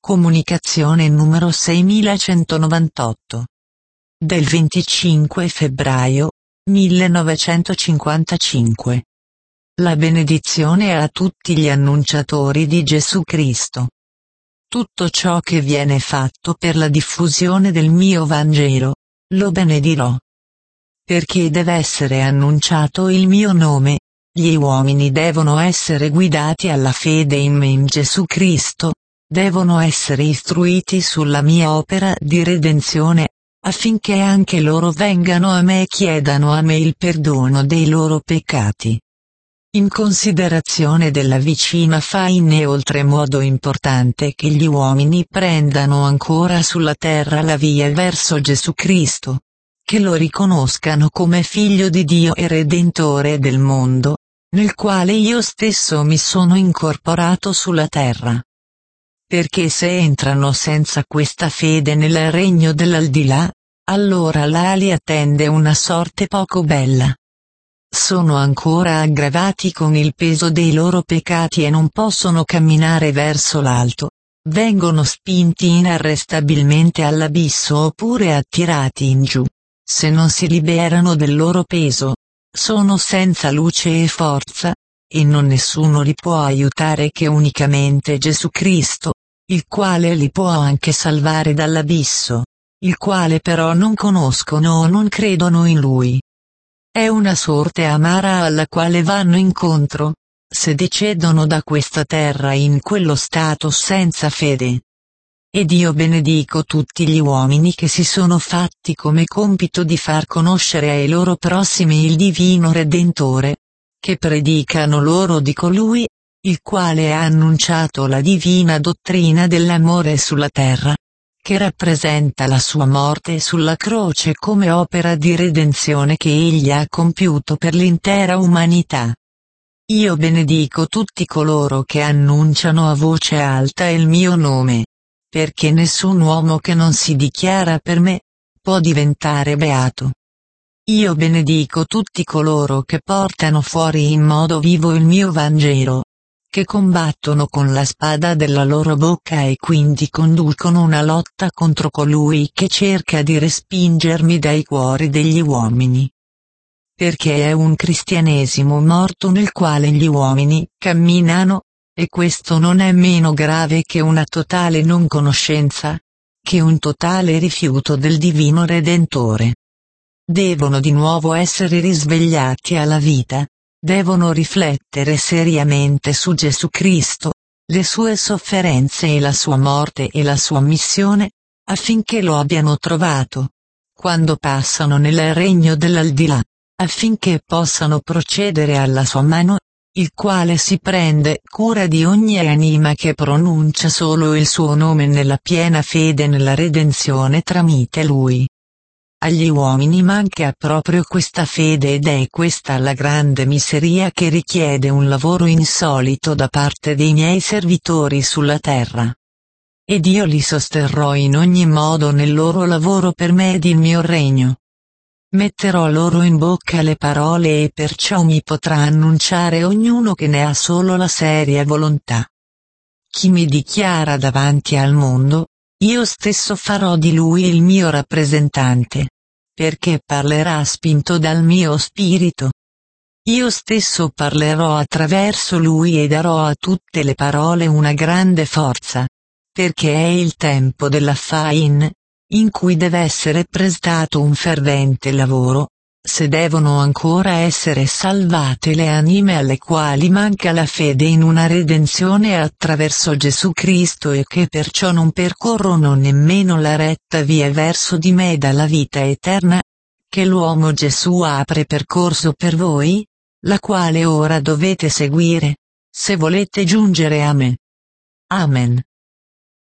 Comunicazione numero 6198. Del 25 febbraio 1955. La benedizione a tutti gli annunciatori di Gesù Cristo. Tutto ciò che viene fatto per la diffusione del mio Vangelo, lo benedirò. Perché deve essere annunciato il mio nome, gli uomini devono essere guidati alla fede in Gesù Cristo, devono essere istruiti sulla mia opera di redenzione, affinché anche loro vengano a me e chiedano a me il perdono dei loro peccati. In considerazione della vicina fine è oltremodo importante che gli uomini prendano ancora sulla terra la via verso Gesù Cristo, che lo riconoscano come Figlio di Dio e Redentore del mondo, nel quale io stesso mi sono incorporato sulla terra. Perché se entrano senza questa fede nel regno dell'aldilà, allora là li attende una sorte poco bella. Sono ancora aggravati con il peso dei loro peccati e non possono camminare verso l'alto, vengono spinti inarrestabilmente all'abisso oppure attirati in giù. Se non si liberano del loro peso, sono senza luce e forza, e non nessuno li può aiutare che unicamente Gesù Cristo, il quale li può anche salvare dall'abisso, il quale però non conoscono o non credono in Lui. È una sorte amara alla quale vanno incontro, se decedono da questa terra in quello stato senza fede. Ed io benedico tutti gli uomini che si sono fatti come compito di far conoscere ai loro prossimi il divino Redentore, che predicano loro di colui, il quale ha annunciato la divina dottrina dell'amore sulla terra, che rappresenta la sua morte sulla croce come opera di redenzione che egli ha compiuto per l'intera umanità. Io benedico tutti coloro che annunciano a voce alta il mio nome, perché nessun uomo che non si dichiara per me, può diventare beato. Io benedico tutti coloro che portano fuori in modo vivo il mio Vangelo, che combattono con la spada della loro bocca e quindi conducono una lotta contro colui che cerca di respingermi dai cuori degli uomini. Perché è un cristianesimo morto nel quale gli uomini camminano, e questo non è meno grave che una totale non conoscenza, che un totale rifiuto del divino Redentore. Devono di nuovo essere risvegliati alla vita. Devono riflettere seriamente su Gesù Cristo, le sue sofferenze e la sua morte e la sua missione, affinché lo abbiano trovato, quando passano nel regno dell'aldilà, affinché possano procedere alla sua mano, il quale si prende cura di ogni anima che pronuncia solo il suo nome nella piena fede nella redenzione tramite lui. Agli uomini manca proprio questa fede ed è questa la grande miseria che richiede un lavoro insolito da parte dei miei servitori sulla terra. Ed io li sosterrò in ogni modo nel loro lavoro per me ed il mio regno. Metterò loro in bocca le parole e perciò mi potrà annunciare ognuno che ne ha solo la seria volontà. Chi mi dichiara davanti al mondo, io stesso farò di lui il mio rappresentante, perché parlerà spinto dal mio spirito. Io stesso parlerò attraverso lui e darò a tutte le parole una grande forza, perché è il tempo della faina, in cui deve essere prestato un fervente lavoro, se devono ancora essere salvate le anime alle quali manca la fede in una redenzione attraverso Gesù Cristo e che perciò non percorrono nemmeno la retta via verso di me dalla vita eterna, che l'uomo Gesù apre percorso per voi, la quale ora dovete seguire, se volete giungere a me. Amen.